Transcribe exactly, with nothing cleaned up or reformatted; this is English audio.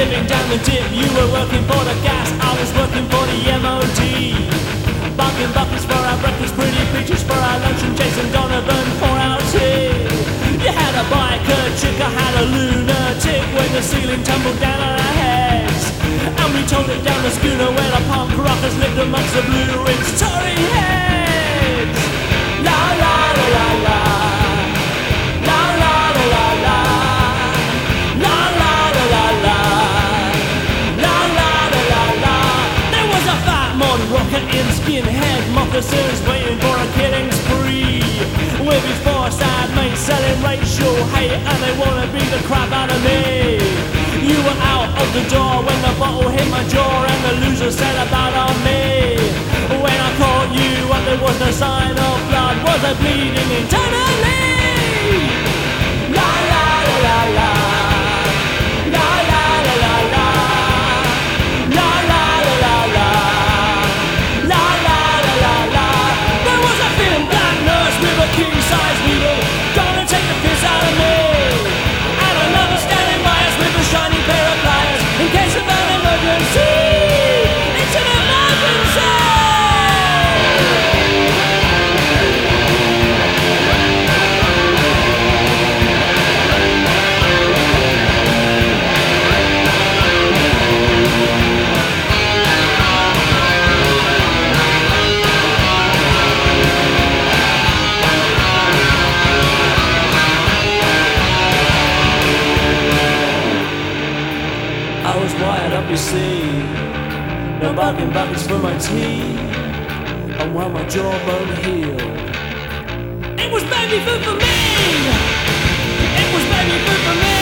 living down the dip. You were working for the gas, I was working for the M O D. Barking buckets for our breakfast, pretty pictures for our lunch, and Jason Donovan for our tea. You had a biker chick, I had a lunatic, when the ceiling tumbled down on our heads. And we towed it down the schooner where the punk rockers lived amongst the blue ridge Tory heads. La la la la la. La la la la la. La la la la la. La la la la la. There was a fat mod rocker in skinhead moccasins waiting for a killing spree. With his four sad mates selling racial hate, and they wanna beat the crap out of me. You were out of the door when the bottle hit my jaw, and the loser said about on me. When I caught you up, there was no sign of blood. Was I bleeding internally? La la la la la. La la la la la. La la la la la. La la la la la. There was a thin black nurse with a king size needle, gonna take the piss out of me. And another standing by us with a shiny pair of pliers in case of an emergency. It's an emergency. I was wired up, you see. No bargain buckets for my tea. And while my jawbone healed, it was baby food for me. It was baby food for me.